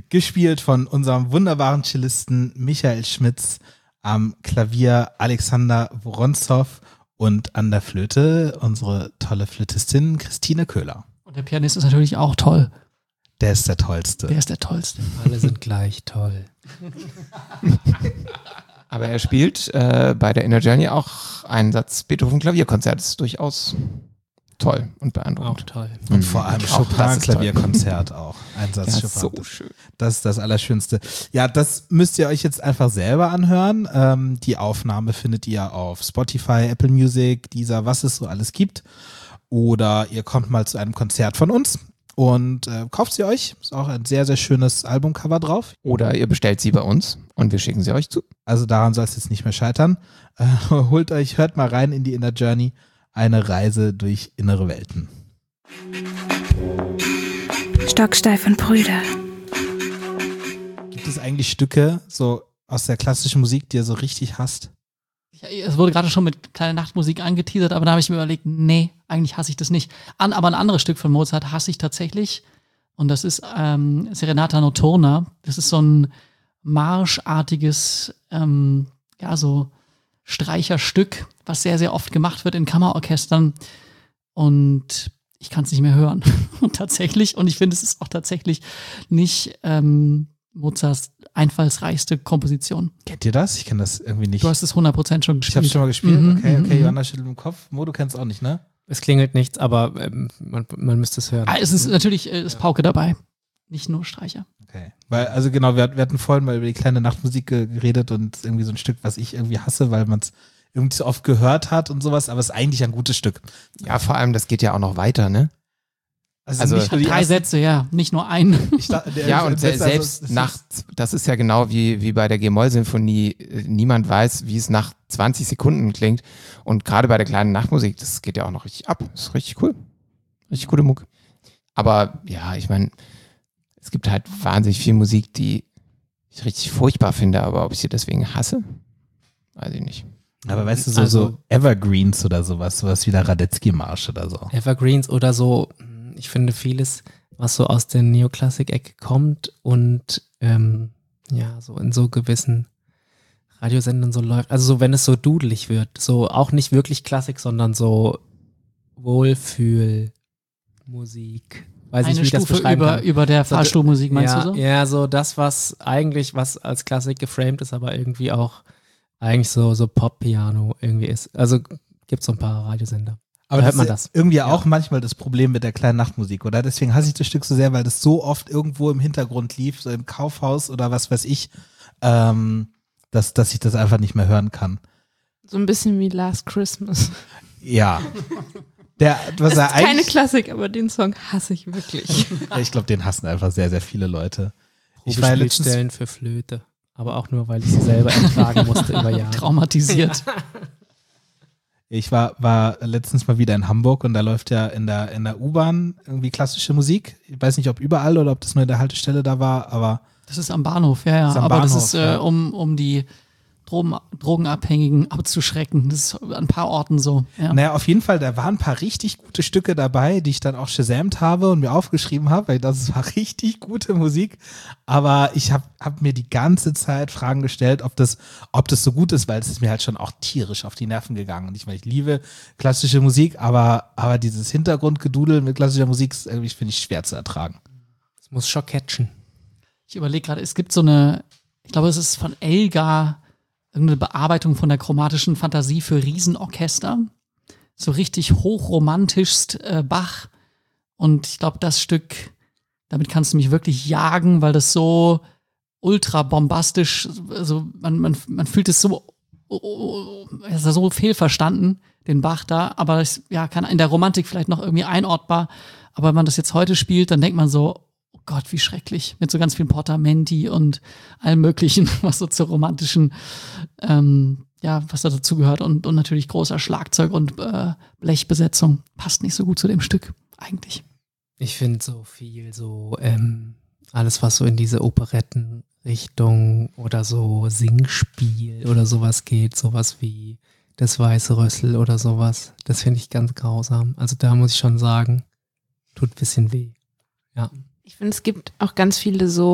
S2: Gespielt von unserem wunderbaren Cellisten Michael Schmitz, am Klavier Alexander Woronzow und an der Flöte unsere tolle Flötistin Christine Köhler.
S5: Und der Pianist ist natürlich auch toll.
S2: Der ist der Tollste.
S5: Der ist der Tollste.
S3: Alle sind gleich toll.
S4: Aber er spielt äh, bei der Inner Journey auch einen Satz Beethoven-Klavierkonzert. Das ist durchaus toll und beeindruckend.
S3: Auch toll.
S2: Und vor allem
S4: Auch das ist
S2: Chopin-Klavierkonzert auch. Einsatz
S4: Ja,
S2: Chopin.
S4: so schön.
S2: Das ist das Allerschönste. Ja, das müsst ihr euch jetzt einfach selber anhören. Ähm, die Aufnahme findet ihr auf Spotify, Apple Music, Deezer, was es so alles gibt. Oder ihr kommt mal zu einem Konzert von uns und äh, kauft sie euch. Ist auch ein sehr, sehr schönes Albumcover drauf.
S4: Oder ihr bestellt sie bei uns und wir schicken sie euch zu.
S2: Also daran soll es jetzt nicht mehr scheitern. Äh, holt euch, hört mal rein in die Inner Journey. Eine Reise durch innere Welten.
S1: Stocksteif und Brüder.
S2: Gibt es eigentlich Stücke so aus der klassischen Musik, die ihr so richtig hasst?
S5: Ja, es wurde gerade schon mit kleiner Nachtmusik angeteasert, aber da habe ich mir überlegt, nee, eigentlich hasse ich das nicht. An, aber ein anderes Stück von Mozart hasse ich tatsächlich. Und das ist ähm, Serenata Notturna. Das ist so ein marschartiges, ähm, ja, so Streicherstück, was sehr, sehr oft gemacht wird in Kammerorchestern. Und ich kann es nicht mehr hören. Und tatsächlich, und ich finde, es ist auch tatsächlich nicht ähm, Mozarts einfallsreichste Komposition.
S2: Kennt ihr das? Ich kenne das irgendwie nicht.
S5: Du hast es hundert Prozent schon
S2: Ich
S5: gespielt.
S2: habe schon mal gespielt.
S5: Mhm,
S2: okay, okay,
S5: mhm.
S2: Johanna schüttelt im Kopf. Mo, du kennst auch nicht, ne?
S3: Es klingelt nichts, aber ähm, man, man müsste es hören.
S5: Ah, es ist natürlich äh, ist Pauke dabei. Nicht nur Streicher.
S2: Okay. Weil, also genau, wir, wir hatten vorhin mal über die kleine Nachtmusik ge- geredet und irgendwie so ein Stück, was ich irgendwie hasse, weil man es irgendwie so oft gehört hat und sowas, aber es ist eigentlich ein gutes Stück.
S4: Ja, vor allem, das geht ja auch noch weiter, ne? Also
S2: nicht nur die
S5: Drei
S2: ersten-
S5: Sätze, ja, nicht nur ein.
S2: Ich dachte, der-
S4: Ja, und
S2: der-
S4: se
S2: also,
S4: selbst
S2: das
S4: nach,
S2: ist-
S4: das ist ja genau wie, wie bei der G-Moll-Symphonie, äh, niemand weiß, wie es nach zwanzig Sekunden klingt. Und gerade bei der kleinen Nachtmusik, das geht ja auch noch richtig ab. Das ist richtig cool. Richtig gute Mucke. Aber ja, ich meine, es gibt halt wahnsinnig viel Musik, die ich richtig furchtbar finde, aber ob ich sie deswegen hasse, weiß ich nicht.
S2: Aber weißt du, so,
S3: Also-
S2: so Evergreens oder sowas, sowas wie der Radetzky-Marsch oder so.
S3: Evergreens oder so, ich finde vieles, was so aus der Neoklassik-Ecke kommt und ähm, ja, so in so gewissen Radiosendern so läuft. Also so, wenn es so dudelig wird, so auch nicht wirklich Klassik, sondern so Wohlfühlmusik. Weiß
S5: Eine
S3: nicht, wie ich das
S5: Stufe
S3: beschreiben
S5: über,
S3: kann.
S5: über der
S3: So,
S5: Fahrstuhlmusik, meinst
S3: ja,
S5: du so?
S3: Ja, so das, was eigentlich, was als Klassik geframed ist, aber irgendwie auch eigentlich so, so Pop-Piano irgendwie ist. Also gibt es so ein paar Radiosender.
S2: Aber
S3: Da
S2: das
S3: hört man
S2: ist
S3: das.
S2: irgendwie auch manchmal das Problem mit der kleinen Nachtmusik, oder? Deswegen hasse ich das Stück so sehr, weil das so oft irgendwo im Hintergrund lief, so im Kaufhaus oder was weiß ich, ähm, dass, dass ich das einfach nicht mehr hören kann.
S6: So ein bisschen wie Last Christmas.
S2: Ja. Der, was
S6: Das
S2: er
S6: ist keine
S2: eigentlich,
S6: Klassik, aber den Song hasse ich wirklich.
S2: Ja, ich glaube, den hassen einfach sehr, sehr viele Leute. Ich war ja letztens,
S3: Probespielstellen für Flöte. Aber auch nur, weil ich sie selber ertragen musste über Jahre.
S5: Traumatisiert.
S2: ich war, war letztens mal wieder in Hamburg und da läuft ja in der, in der U-Bahn irgendwie klassische Musik. Ich weiß nicht, ob überall oder ob das nur in der Haltestelle da war, aber
S5: Das ist am Bahnhof, ja, ja.
S2: Das ist am
S5: Aber das
S2: Bahnhof,
S5: ist, äh,
S2: ja.
S5: um, um die Drogen, Drogenabhängigen abzuschrecken. Das ist an ein paar Orten so. Ja.
S2: naja, auf jeden Fall, da waren ein paar richtig gute Stücke dabei, die ich dann auch shazamt habe und mir aufgeschrieben habe, weil das war richtig gute Musik. Aber ich habe hab mir die ganze Zeit Fragen gestellt, ob das, ob das so gut ist, weil es ist mir halt schon auch tierisch auf die Nerven gegangen. Und ich meine, ich liebe klassische Musik, aber, aber dieses Hintergrundgedudel mit klassischer Musik ist irgendwie, finde ich, schwer zu ertragen.
S3: Es muss schon catchen.
S5: Ich überlege gerade, es gibt so eine, ich glaube, es ist von Elgar, irgendeine Bearbeitung von der chromatischen Fantasie für Riesenorchester. So richtig hochromantischst äh, Bach. Und ich glaube, das Stück, damit kannst du mich wirklich jagen, weil das so ultra bombastisch, also man, man, man fühlt es so, oh, oh, es ist so fehlverstanden, den Bach da, aber es, ja, kann in der Romantik vielleicht noch irgendwie einordbar. Aber wenn man das jetzt heute spielt, dann denkt man so, oh Gott, wie schrecklich, mit so ganz vielen Portamenti und allem Möglichen, was so zur romantischen, ähm, ja, was da dazu gehört und, und natürlich großer Schlagzeug und äh, Blechbesetzung. Passt nicht so gut zu dem Stück, eigentlich.
S3: Ich finde so viel so, ähm, alles was so in diese Operettenrichtung oder so Singspiel oder sowas geht, sowas wie das Weiße Rössel oder sowas, das finde ich ganz grausam. Also da muss ich schon sagen, tut ein bisschen weh. Ja.
S6: Ich finde, es gibt auch ganz viele so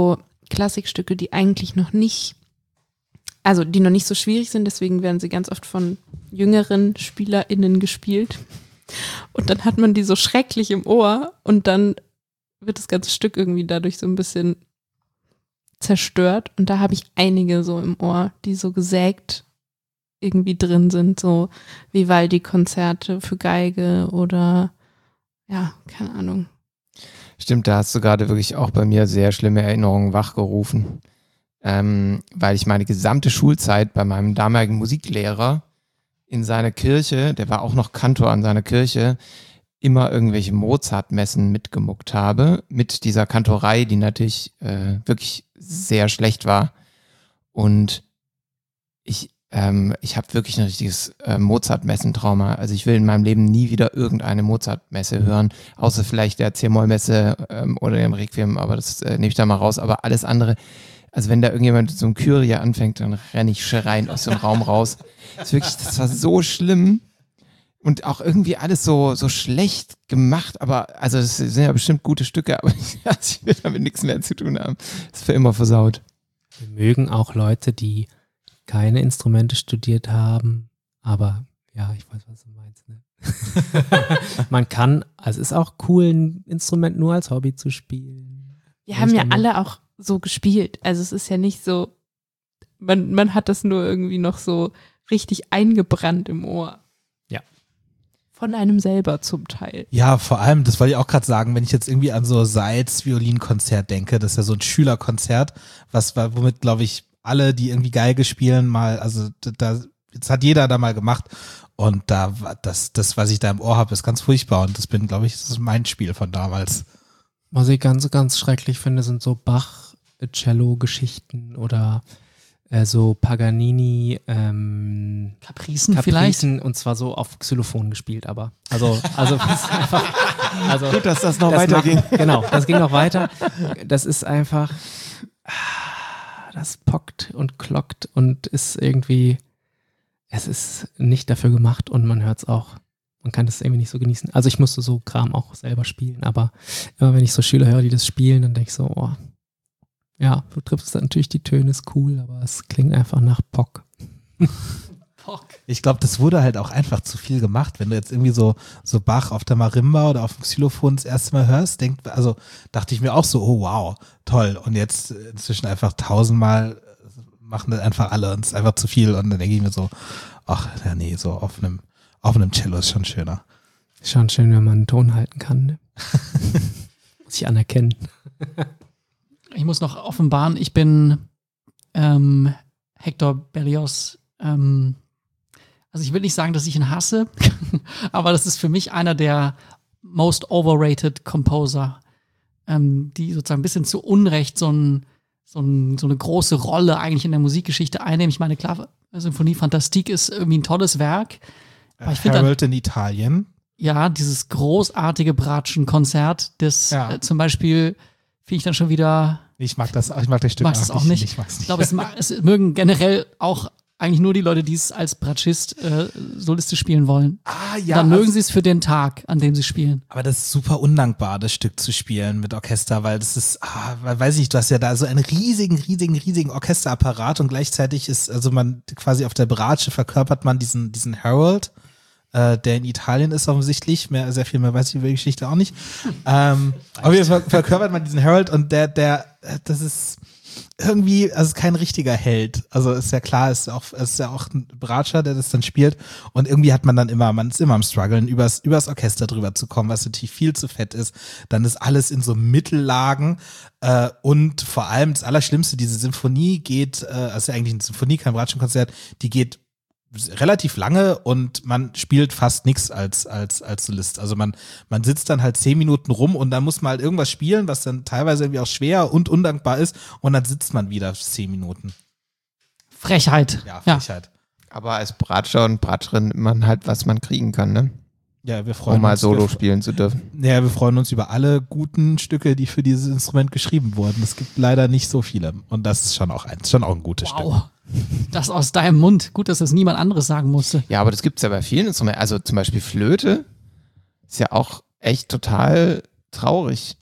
S6: Klassikstücke, die eigentlich noch nicht, also die noch nicht so schwierig sind, deswegen werden sie ganz oft von jüngeren SpielerInnen gespielt. Und dann hat man die so schrecklich im Ohr und dann wird das ganze Stück irgendwie dadurch so ein bisschen zerstört. Und da habe ich einige so im Ohr, die so gesägt irgendwie drin sind, so Vivaldi-Konzerte für Geige oder ja, keine Ahnung.
S4: Stimmt, da hast du gerade wirklich auch bei mir sehr schlimme Erinnerungen wachgerufen, ähm, weil ich meine gesamte Schulzeit bei meinem damaligen Musiklehrer in seiner Kirche, der war auch noch Kantor an seiner Kirche, immer irgendwelche Mozart-Messen mitgemuckt habe, mit dieser Kantorei, die natürlich äh, wirklich sehr schlecht war. Und ich Ähm, ich habe wirklich ein richtiges äh, Mozart-Messentrauma. Also ich will in meinem Leben nie wieder irgendeine Mozart-Messe hören, außer vielleicht der C-Moll-Messe ähm, oder dem Requiem, aber das äh, nehme ich da mal raus. Aber alles andere, also wenn da irgendjemand so ein Kyrie anfängt, dann renne ich schreiend aus dem Raum raus. Das, ist wirklich, das war so schlimm und auch irgendwie alles so, so schlecht gemacht, aber also das sind ja bestimmt gute Stücke, aber ich, also ich will damit nichts mehr zu tun haben. Das ist für immer versaut.
S3: Wir mögen auch Leute, die keine Instrumente studiert haben, aber ja, ich weiß, was du meinst. Ne? Man kann, also es ist auch cool, ein Instrument nur als Hobby zu spielen.
S6: Wir haben ja alle auch so gespielt. Also es ist ja nicht so, man, man hat das nur irgendwie noch so richtig eingebrannt im Ohr.
S3: Ja.
S6: Von einem selber zum Teil.
S2: Ja, vor allem, das wollte ich auch gerade sagen, wenn ich jetzt irgendwie an so Seitz Violinkonzert denke, das ist ja so ein Schülerkonzert, was womit, glaube ich, alle, die irgendwie Geige spielen, mal, also da, das hat jeder da mal gemacht und da war das, das, was ich da im Ohr habe, ist ganz furchtbar und das bin, glaube ich, das ist mein Spiel von damals.
S3: Was ich ganz, ganz schrecklich finde, sind so Bach-Cello-Geschichten oder äh, so Paganini ähm,
S5: Capricen,
S3: Capricen
S5: vielleicht?
S3: Und zwar so auf Xylophon gespielt, aber also, also das ist einfach, also
S4: Gut, dass das noch
S3: das
S4: weiterging.
S3: Macht, genau, das ging noch weiter. Das ist einfach das pockt und klockt und ist irgendwie, es ist nicht dafür gemacht und man hört es auch, man kann das irgendwie nicht so genießen. Also ich musste so Kram auch selber spielen, aber immer wenn ich so Schüler höre, die das spielen, dann denke ich so, oh, ja, du triffst natürlich die Töne, ist cool, aber es klingt einfach nach Pock.
S2: Ich glaube, das wurde halt auch einfach zu viel gemacht. Wenn du jetzt irgendwie so, so Bach auf der Marimba oder auf dem Xylophon das erste Mal hörst, denk, also dachte ich mir auch so, oh wow, toll. Und jetzt inzwischen einfach tausendmal machen das einfach alle und es ist einfach zu viel. Und dann denke ich mir so, ach ja, nee, so auf einem, auf einem Cello ist schon schöner.
S3: Ist schon schön, wenn man einen Ton halten kann. Ne? Muss ich anerkennen.
S5: Ich muss noch offenbaren, ich bin ähm, Hector Berlioz. Ähm, also ich will nicht sagen, dass ich ihn hasse, aber das ist für mich einer der most overrated Composer, ähm, die sozusagen ein bisschen zu Unrecht so, ein, so, ein, so eine große Rolle eigentlich in der Musikgeschichte einnehmen. Ich meine, klar, Symphonie Fantastique ist irgendwie ein tolles Werk. Aber ich finde
S2: Harold in Italien.
S5: Ja, dieses großartige Bratschen-Konzert, das
S2: Ja.
S5: äh, zum Beispiel finde ich dann schon wieder.
S2: Ich mag das, ich mag das Stück
S5: Magst es auch nicht?
S2: Ich mag's
S5: Ich
S2: nicht.
S5: glaube, es, ma- es mögen generell auch eigentlich nur die Leute, die es als Bratschist äh, solistisch spielen wollen.
S2: Ah,
S5: Dann mögen
S2: also-
S5: sie es für den Tag, an dem sie spielen.
S2: Aber das ist super undankbar, das Stück zu spielen mit Orchester, weil das ist, ah, weil, weiß ich nicht, du hast ja da so einen riesigen, riesigen, riesigen Orchesterapparat und gleichzeitig ist, also man quasi auf der Bratsche verkörpert man diesen, diesen Harold, äh, der in Italien ist offensichtlich, mehr, sehr viel mehr weiß ich über die Geschichte auch nicht. ähm, auf jeden Fall verkörpert man diesen Harold und der, der, äh, das ist irgendwie, also kein richtiger Held. Also ist ja klar, ist auch, ist ja auch ein Bratscher, der das dann spielt. Und irgendwie hat man dann immer, man ist immer am struggeln, übers, übers Orchester drüber zu kommen, was natürlich viel zu fett ist. Dann ist alles in so Mittellagen. Äh, und vor allem das Allerschlimmste, diese Symphonie geht, äh, also eigentlich eine Symphonie, kein Bratschenkonzert, die geht relativ lange und man spielt fast nichts als als als Solist. Also man man sitzt dann halt zehn Minuten rum und dann muss man halt irgendwas spielen, was dann teilweise irgendwie auch schwer und undankbar ist und dann sitzt man wieder zehn Minuten.
S5: Frechheit.
S2: Ja,
S5: Ja.
S2: Frechheit.
S4: Aber als Bratscher und Bratscherin nimmt man halt, was man kriegen kann, ne?
S2: Ja, wir freuen
S4: Um mal
S2: uns.
S4: Solo
S2: wir,
S4: spielen zu dürfen.
S2: ja, wir freuen uns über alle guten Stücke, die für dieses Instrument geschrieben wurden. Es gibt leider nicht so viele und das ist schon auch ein, schon auch ein gutes Stück.
S5: Wow. Das aus deinem Mund. Gut, dass das niemand anderes sagen musste.
S4: Ja, aber das gibt's ja bei vielen Instrumenten. Also zum Beispiel Flöte ist ja auch echt total traurig.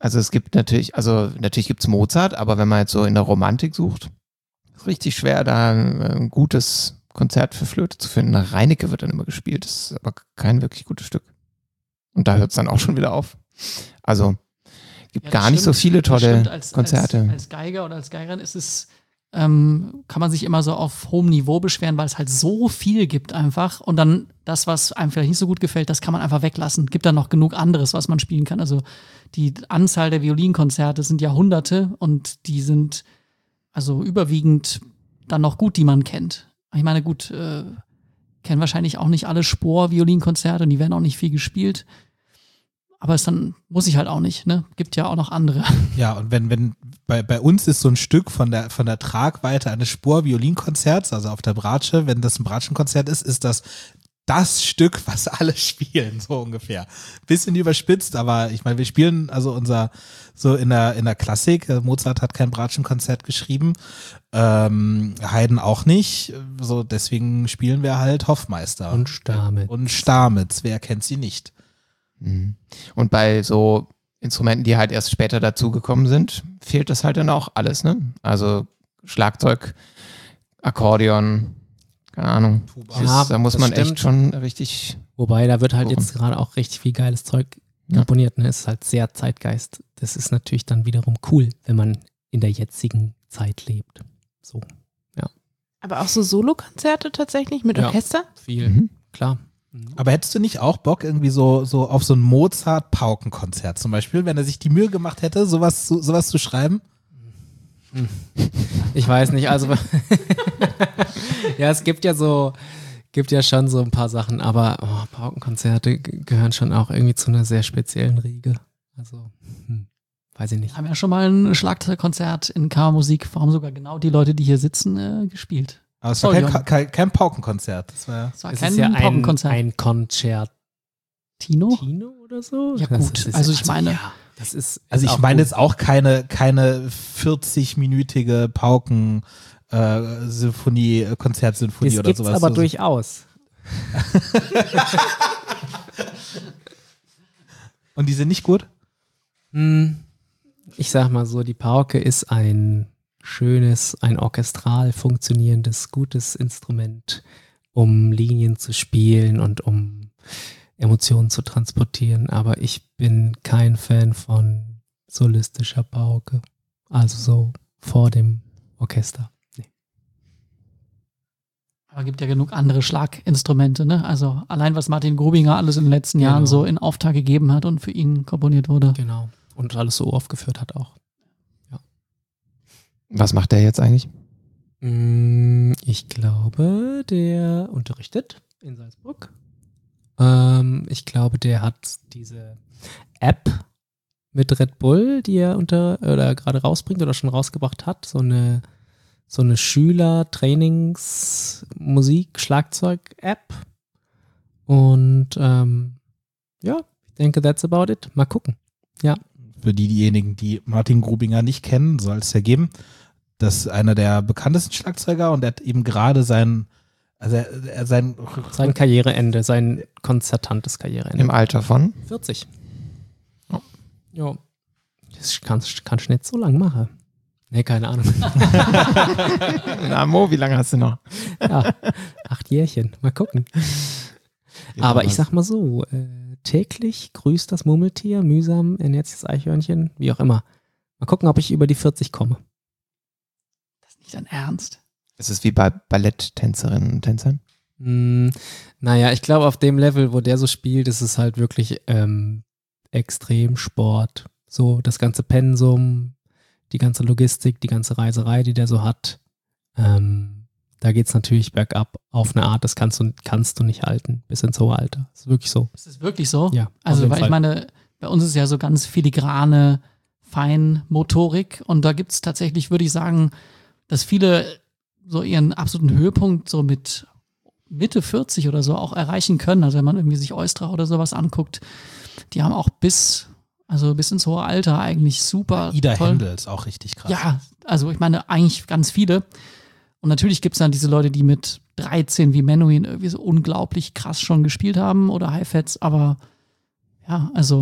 S4: Also es gibt natürlich, also natürlich gibt's Mozart, aber wenn man jetzt so in der Romantik sucht, ist richtig schwer, da ein, ein gutes Konzert für Flöte zu finden. Reinecke wird dann immer gespielt, das ist aber kein wirklich gutes Stück. Und da hört es dann auch schon wieder auf. Also gibt
S5: Ja,
S4: gar
S5: das
S4: nicht so
S5: stimmt.
S4: viele
S5: Das
S4: tolle
S5: stimmt. Als,
S4: Konzerte.
S5: Als, als Geiger oder als Geigerin ist es, ähm, kann man sich immer so auf hohem Niveau beschweren, weil es halt so viel gibt einfach. Und dann das, was einem vielleicht nicht so gut gefällt, das kann man einfach weglassen. Gibt dann noch genug anderes, was man spielen kann. Also die Anzahl der Violinkonzerte sind ja Hunderte und die sind also überwiegend dann noch gut, die man kennt. Ich meine, gut, äh, kennen wahrscheinlich auch nicht alle Spohr-Violinkonzerte und die werden auch nicht viel gespielt. Aber es dann muss ich halt auch nicht, ne? Gibt ja auch noch andere.
S2: Ja, und wenn, wenn, bei, bei uns ist so ein Stück von der, von der Tragweite eines Spor-Violinkonzerts, also auf der Bratsche, wenn das ein Bratschenkonzert ist, ist das das Stück, was alle spielen, so ungefähr. Bisschen überspitzt, aber ich meine, wir spielen also unser, so in der, in der Klassik, Mozart hat kein Bratschenkonzert geschrieben, ähm, Haydn auch nicht, so deswegen spielen wir halt Hoffmeister.
S3: Und Stamitz.
S2: Und Stamitz, wer kennt sie nicht?
S4: Und bei so Instrumenten, die halt erst später dazugekommen sind, fehlt das halt dann auch alles, ne? Also Schlagzeug, Akkordeon, keine Ahnung.
S2: Tuba.
S4: Das
S3: Ja,
S4: ist, da muss
S3: das
S4: man
S3: stimmt.
S4: echt schon richtig.
S3: Wobei, da wird halt
S4: Worum?
S3: jetzt gerade auch richtig viel geiles Zeug
S4: Ja.
S3: komponiert. Ne? Ist halt sehr Zeitgeist. Das ist natürlich dann wiederum cool, wenn man in der jetzigen Zeit lebt. So,
S6: Aber auch so Solokonzerte tatsächlich mit
S3: Ja.
S6: Orchester?
S3: viel,
S4: Mhm.
S3: klar.
S2: Aber hättest du nicht auch Bock irgendwie so, so auf so ein Mozart-Paukenkonzert zum Beispiel, wenn er sich die Mühe gemacht hätte, sowas zu, sowas zu schreiben?
S3: Ich weiß nicht, also ja, es gibt ja so, gibt ja schon so ein paar Sachen, aber oh, Paukenkonzerte g- gehören schon auch irgendwie zu einer sehr speziellen Riege. Also, hm, weiß ich nicht.
S5: Wir haben ja schon mal ein Schlagzeugkonzert in Kammermusik, warum sogar genau die Leute, die hier sitzen, äh, gespielt.
S2: Aber es war
S5: Oh,
S2: kein,
S5: ja.
S2: kein, kein Paukenkonzert. Das war
S5: Es war
S3: Es
S5: kein
S3: ist ja ein,
S5: Paukenkonzert.
S3: ein Konzertino
S5: Tino?
S3: oder so.
S5: Ja,
S3: Das
S5: gut,
S3: ist-
S5: also ich meine-
S3: ja, das ist,
S2: Also
S3: ist
S2: ich
S3: auch
S2: meine
S3: gut.
S2: jetzt auch keine, keine vierzig-minütige Pauken äh, Symphonie, äh, Konzertsinfonie
S3: Das
S2: oder
S3: gibt's
S2: sowas.
S3: aber
S2: so,
S3: durchaus.
S2: Und die sind nicht gut?
S3: Hm, ich sag mal so, die Pauke ist ein schönes, ein orchestral funktionierendes, gutes Instrument, um Linien zu spielen und um Emotionen zu transportieren. Aber ich bin kein Fan von solistischer Pauke. Also so vor dem Orchester. Nee.
S5: Aber gibt ja genug andere Schlaginstrumente, ne? Also allein was Martin Grubinger alles in den letzten
S3: Genau.
S5: Jahren so in Auftrag gegeben hat und für ihn komponiert wurde.
S3: Genau. Und alles so aufgeführt hat auch.
S4: Was macht der jetzt eigentlich?
S3: Mm, Ich glaube, der unterrichtet in Salzburg. Ähm, ich glaube, der hat diese App mit Red Bull, die er unter oder gerade rausbringt oder schon rausgebracht hat. So eine, so eine Schüler-Trainings-Musik-Schlagzeug-App. Und ähm, ja, ich denke, that's about it. Mal gucken.
S2: Für die, diejenigen, die Martin Grubinger nicht kennen, soll es ja geben. Das ist einer der bekanntesten Schlagzeuger und er hat eben gerade sein, also er, er sein,
S3: Sein Karriereende, sein konzertantes Karriereende.
S4: Im Alter von?
S3: vierzig.
S4: Ja.
S3: Ja. Das kannst, kannst du nicht so lang machen. Nee, keine Ahnung.
S4: Na Mo, wie lange hast du noch?
S3: Ja, acht Jährchen. Mal gucken. Aber ich sag mal so, äh, täglich grüßt das Murmeltier, mühsam ernährt sich das Eichhörnchen, wie auch immer. Mal gucken, ob ich über die vierzig komme.
S5: Das ist nicht dein Ernst.
S4: Es ist wie bei Balletttänzerinnen und Tänzern.
S3: Hm, naja, ich glaube, auf dem Level, wo der so spielt, ist es halt wirklich ähm, Extremsport. So das ganze Pensum, die ganze Logistik, die ganze Reiserei, die der so hat. Ähm, da geht es natürlich bergab auf eine Art, das kannst du, kannst du nicht halten, bis ins hohe Alter. Das ist wirklich so.
S5: Ist das wirklich so?
S3: Ja, auf
S5: Also,
S3: jeden
S5: weil
S3: Fall.
S5: ich meine, bei uns ist ja so ganz filigrane Feinmotorik und da gibt es tatsächlich, würde ich sagen, dass viele so ihren absoluten Höhepunkt so mit Mitte vierzig oder so auch erreichen können. Also wenn man irgendwie sich Eustra oder sowas anguckt, die haben auch bis, also bis ins hohe Alter eigentlich super
S2: Ida
S5: toll.
S2: Händel ist auch richtig krass.
S5: Ja, also ich meine eigentlich ganz viele. Und natürlich gibt es dann diese Leute, die mit dreizehn wie Menuhin irgendwie so unglaublich krass schon gespielt haben oder Hi-Fats, aber ja, also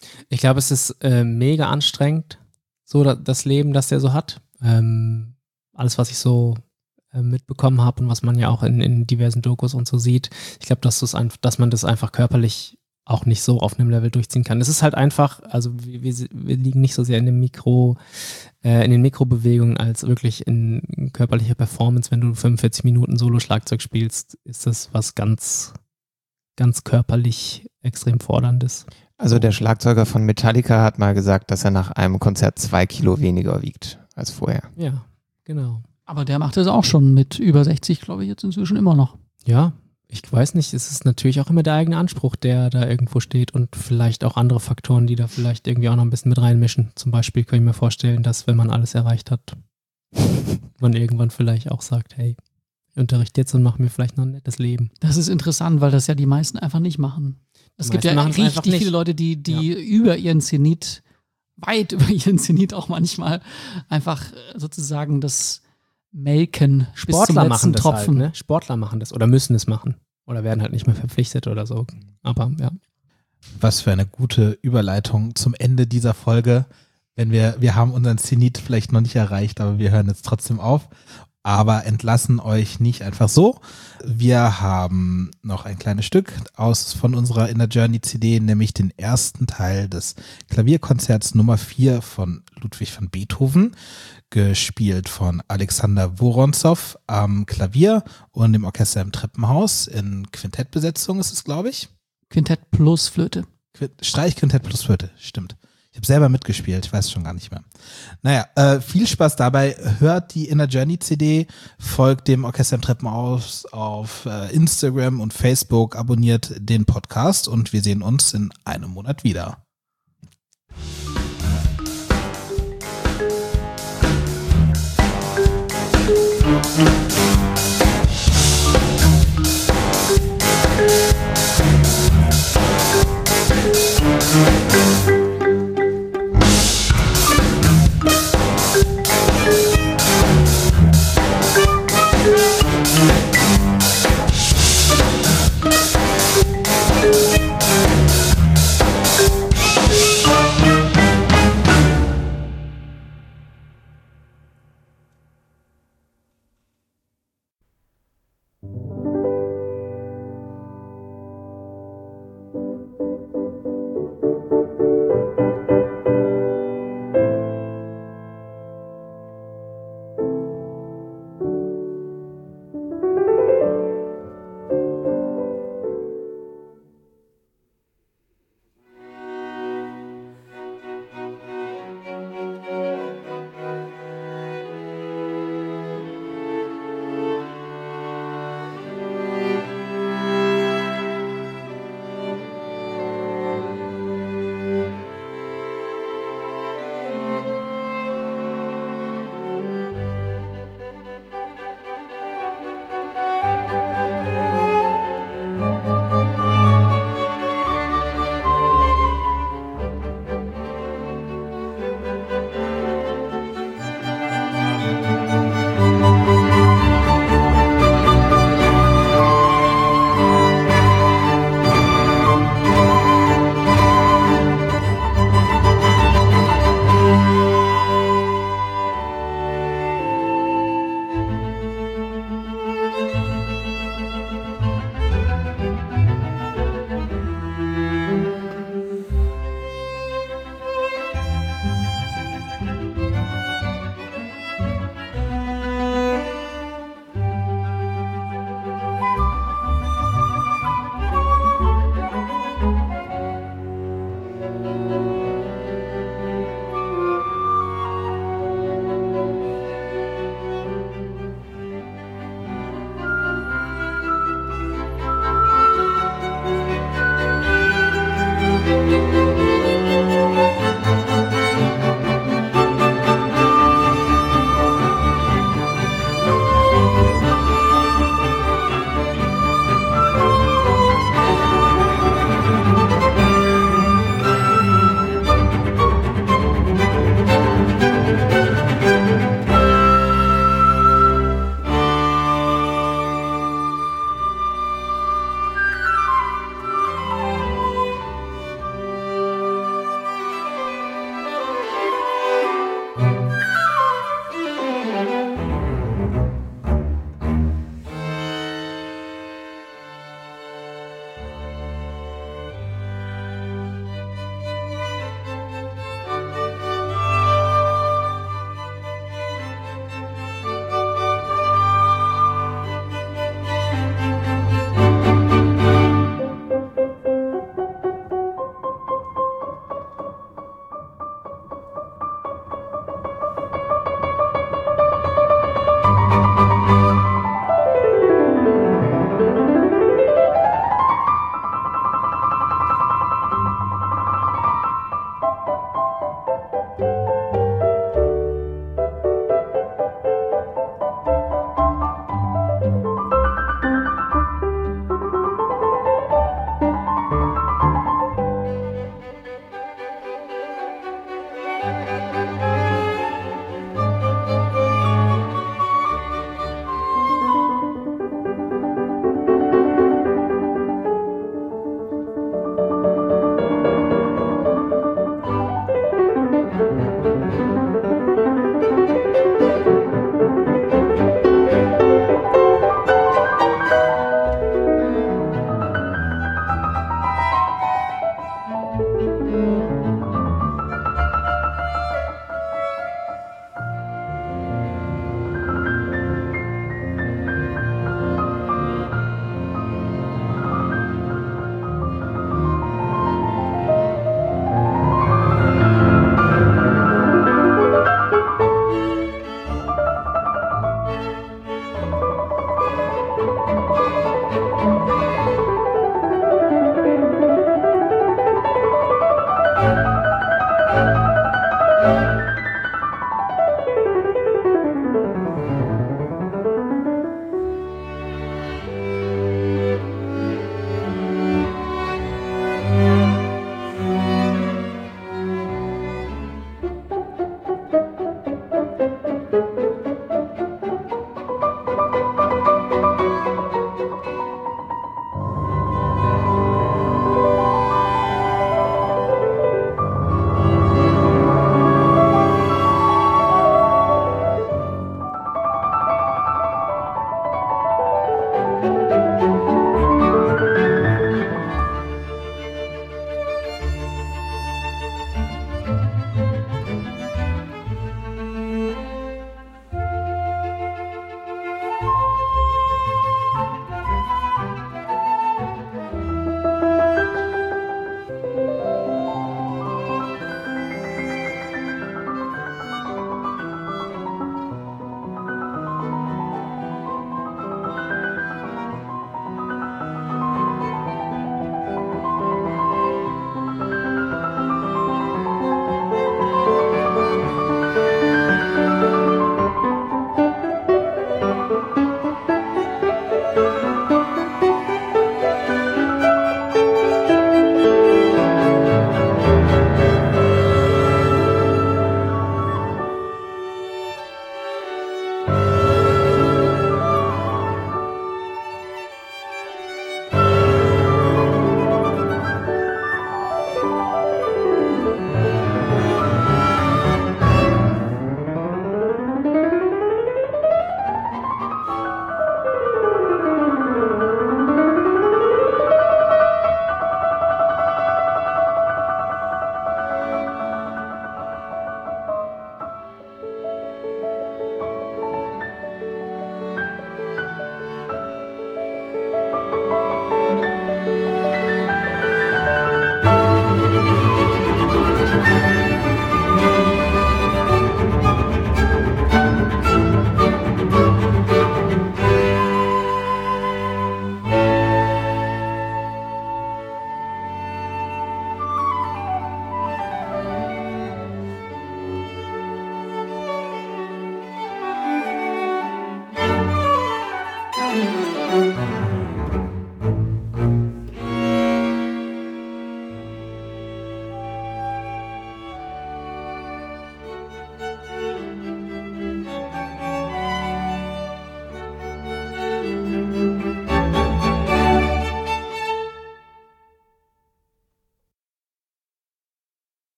S3: Ich glaube, es ist äh, mega anstrengend, so da, das Leben, das der so hat. Ähm, alles, was ich so äh, mitbekommen habe und was man ja auch in, in diversen Dokus und so sieht. Ich glaube, dass, dass man das einfach körperlich auch nicht so auf einem Level durchziehen kann. Es ist halt einfach, also wir, wir, wir liegen nicht so sehr in dem Mikro, äh, in den Mikrobewegungen als wirklich in körperlicher Performance. Wenn du fünfundvierzig Minuten Solo-Schlagzeug spielst, ist das was ganz, ganz körperlich extrem forderndes.
S4: Also der Schlagzeuger von Metallica hat mal gesagt, dass er nach einem Konzert zwei Kilo weniger wiegt als vorher.
S3: Ja, genau.
S5: Aber der macht das auch schon mit über sechzig, glaube ich, jetzt inzwischen immer noch.
S3: Ja, ich weiß nicht, es ist natürlich auch immer der eigene Anspruch, der da irgendwo steht und vielleicht auch andere Faktoren, die da vielleicht irgendwie auch noch ein bisschen mit reinmischen. Zum Beispiel kann ich mir vorstellen, dass wenn man alles erreicht hat, man irgendwann vielleicht auch sagt, hey, ich unterrichte jetzt und mache mir vielleicht noch ein nettes Leben.
S5: Das ist interessant, weil das ja die meisten einfach nicht machen. Es gibt ja richtig viele Leute, die, die ja. über ihren Zenit, weit über ihren Zenit auch manchmal einfach sozusagen das melken bis zum
S3: Sportler
S5: letzten
S3: machen das
S5: Tropfen.
S3: Halt, ne? Sportler machen das oder müssen es machen oder werden halt nicht mehr verpflichtet oder so. Aber ja.
S2: Was für eine gute Überleitung zum Ende dieser Folge. Wenn wir, wir haben unseren Zenit vielleicht noch nicht erreicht, aber wir hören jetzt trotzdem auf. Aber entlassen euch nicht einfach so. Wir haben noch ein kleines Stück aus von unserer Inner Journey C D, nämlich den ersten Teil des Klavierkonzerts Nummer vier von Ludwig van Beethoven, gespielt von Alexander Woronzow am Klavier und im Orchester im Treppenhaus in Quintettbesetzung ist es, glaube ich.
S5: Quintett plus Flöte.
S2: Streichquintett plus Flöte, stimmt. Ich habe selber mitgespielt, ich weiß schon gar nicht mehr. Naja, äh, viel Spaß dabei. Hört die Inner Journey C D, folgt dem Orchester im Treppenhaus auf äh, Instagram und Facebook, abonniert den Podcast und wir sehen uns in einem Monat wieder.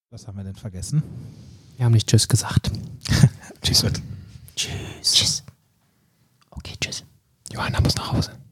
S2: Was haben wir denn vergessen?
S3: Wir haben nicht Tschüss gesagt.
S2: Tschüss.
S3: Tschüss. Tschüss. Okay, tschüss.
S4: Johanna muss nach Hause.